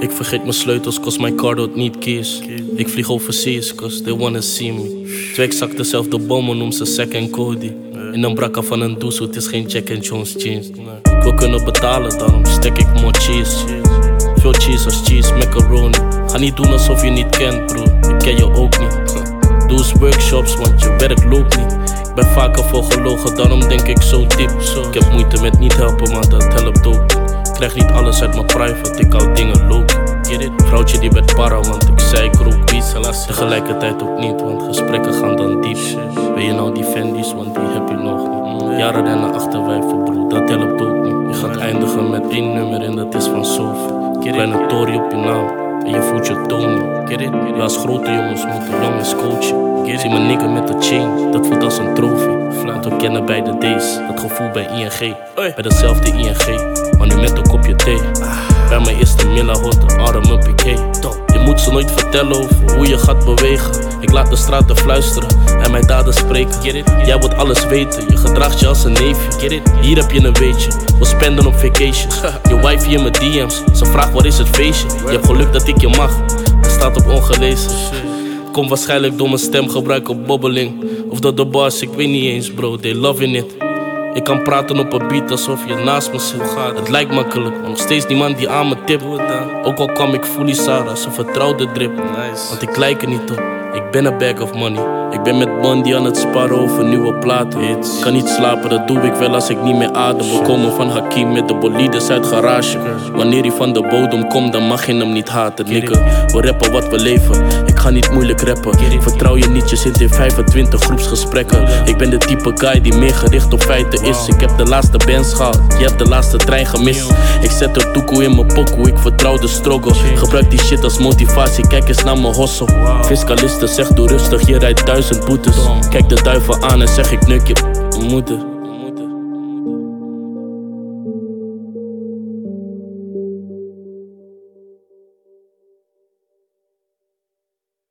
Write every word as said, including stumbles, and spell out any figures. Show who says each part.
Speaker 1: Ik vergeet mijn sleutels, cause mijn car doet niet keys. Ik vlieg overseas, cause they wanna see me. Twee exact dezelfde bommen, noem ze Zack en Cody. In een brakka van een doezel, het is geen Jack and Jones jeans. Ik wil kunnen betalen, daarom stek ik more cheese. Veel cheese als cheese, macaroni. Ga niet doen alsof je niet kent, bro. Ik ken je ook niet. Doe eens workshops, want je werk loopt niet. Ik ben vaker voor gelogen, daarom denk ik zo diep. Ik heb moeite met niet helpen, maar dat helpt ook. Ik krijg niet alles uit mijn private, ik hou dingen low. Vrouwtje die werd para, want ik zei ik rook wiet. Tegelijkertijd ook niet, want gesprekken gaan dan diep. Ben je nou die Fendi's, want die heb je nog niet. Jaren rennen achterwijven, bro, dat helpt ook niet. Je gaat eindigen met één nummer en dat is van Sophie. Kleine Tory op je naam en je voelt je toon niet. Ja, als grote jongens moeten jongens coachen. Zie mijn nigger met de chain, dat voelt als een trofee. Want we kennen beide D's, dat gevoel bij I N G. Bij dezelfde I N G, maar nu met een kopje thee. Bij mijn eerste Milla hot, de arme piqué. Je moet ze nooit vertellen over hoe je gaat bewegen. Ik laat de straten fluisteren en mijn daden spreken. Jij wilt alles weten, je gedraagt je als een neefje. Hier heb je een weetje, we spenden op vacations. Je wifey in mijn D M's, ze vraagt waar is het feestje. Je hebt geluk dat ik je mag, het staat op ongelezen. Komt waarschijnlijk door mijn stemgebruik op bobbeling. Of door de bars, ik weet niet eens bro, they loving it. Ik kan praten op een beat alsof je naast me zit. Het lijkt makkelijk, maar nog steeds niemand die aan me tipt. Ook al kwam ik fully Sarah, ze vertrouwde drip. Want ik lijk er niet op, ik ben een bag of money. Ik ben met Bondi aan het sparren over nieuwe platen. Ik kan niet slapen, dat doe ik wel als ik niet meer adem. We komen van Hakim met de bolides uit garage. Wanneer hij van de bodem komt, dan mag je hem niet haten. Nikke, we rappen wat we leven, ik ga niet moeilijk rappen. Vertrouw je niet, je zit in vijfentwintig groepsgesprekken. Ik ben de type guy die meer gericht op feiten is. Ik heb de laatste bands gehaald, je hebt de laatste trein gemist. Ik zet er toekoe in mijn pokoe, ik vertrouw de struggle. Gebruik die shit als motivatie, kijk eens naar mijn hustle. Fiscalisten zegt doe rustig, je rijdt duizend boetes. Kijk de duivel aan en zeg ik neuk je moeder.